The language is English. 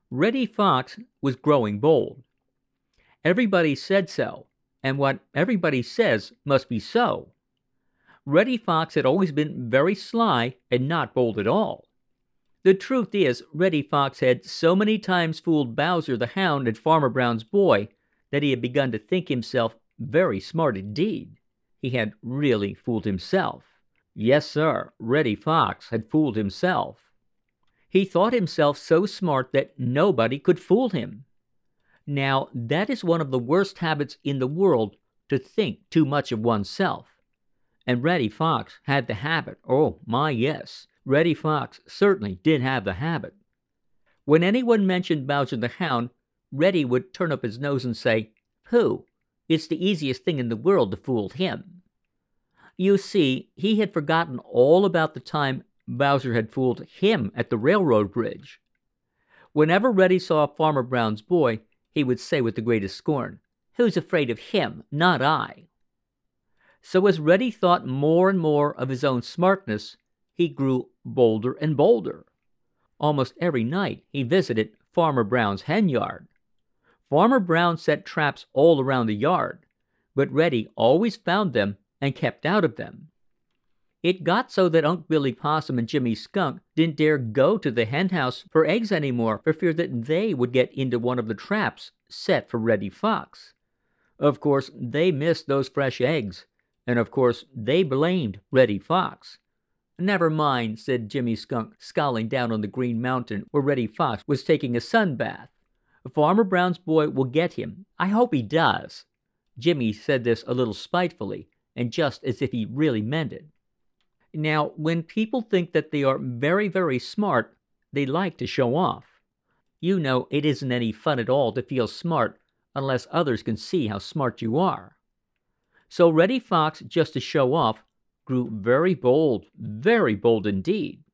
Reddy Fox was growing bold. Everybody said so, and what everybody says must be so. Reddy Fox had always been very sly and not bold at all. The truth is, Reddy Fox had so many times fooled Bowser the Hound and Farmer Brown's boy that he had begun to think himself very smart indeed. He had really fooled himself. Yes, sir, Reddy Fox had fooled himself. He thought himself so smart that nobody could fool him. Now, that is one of the worst habits in the world, to think too much of oneself. And Reddy Fox had the habit. Oh, my, yes. Reddy Fox certainly did have the habit. When anyone mentioned Bowser the Hound, Reddy would turn up his nose and say, "Pooh, it's the easiest thing in the world to fool him." You see, he had forgotten all about the time Bowser had fooled him at the railroad bridge. Whenever Reddy saw Farmer Brown's boy, he would say with the greatest scorn, "Who's afraid of him? Not I." So as Reddy thought more and more of his own smartness, he grew bolder and bolder. Almost every night he visited Farmer Brown's henyard. Farmer Brown set traps all around the yard, but Reddy always found them and kept out of them. It got so that Unc' Billy Possum and Jimmy Skunk didn't dare go to the henhouse for eggs anymore for fear that they would get into one of the traps set for Reddy Fox. Of course, they missed those fresh eggs, and of course they blamed Reddy Fox. "Never mind," said Jimmy Skunk, scowling down on the Green Mountain where Reddy Fox was taking a sun bath. "Farmer Brown's boy will get him. I hope he does." Jimmy said this a little spitefully, and just as if he really meant it. Now, when people think that they are very, very smart, they like to show off. You know, it isn't any fun at all to feel smart unless others can see how smart you are. So Reddy Fox, just to show off, grew very bold indeed.